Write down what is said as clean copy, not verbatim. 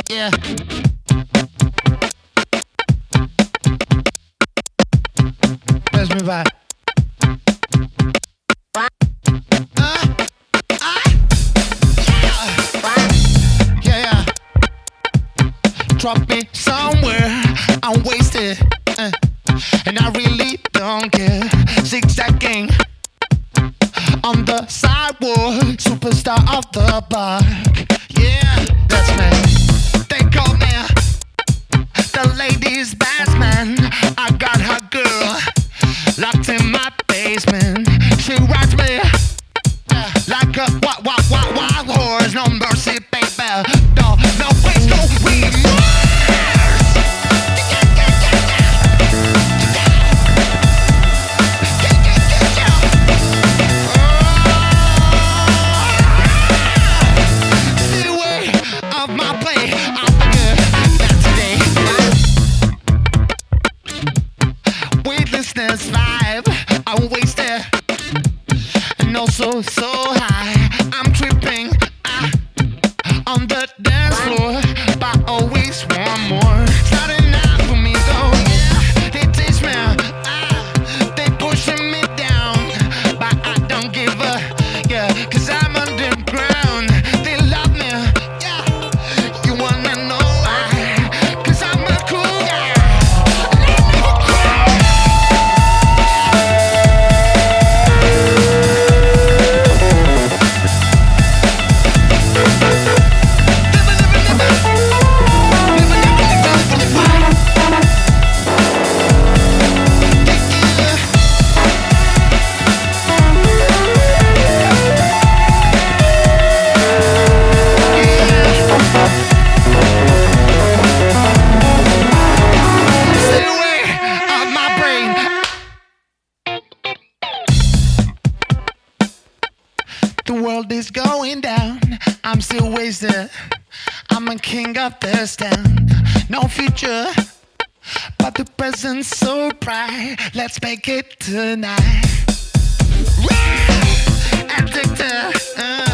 Yeah. Pass me by. Yeah. Drop me somewhere, I'm wasted, and I really don't care. Zigzagging on the sidewalk, superstar of the block. Yeah, that's me. They call me the ladies' best man. I got her girl locked in my basement. She rides me like a wild horse. No mercy, baby. No waste, no remorse. Stay away of my play. I figure that today weightlessness vibe, I'm wasted and also so high. I'm tripping on the dance floor, but always want more. It's not enough for me though, yeah. They teach me, they pushing me down, but I don't give a, yeah. Cause I'm underground, they love me, yeah. You wanna know why? Cause I'm a cool guy. Stay away of my brain. The world is going down. I'm still wasted. I'm a king of this town. No future, but the present's so bright. Let's make it tonight. Addicted.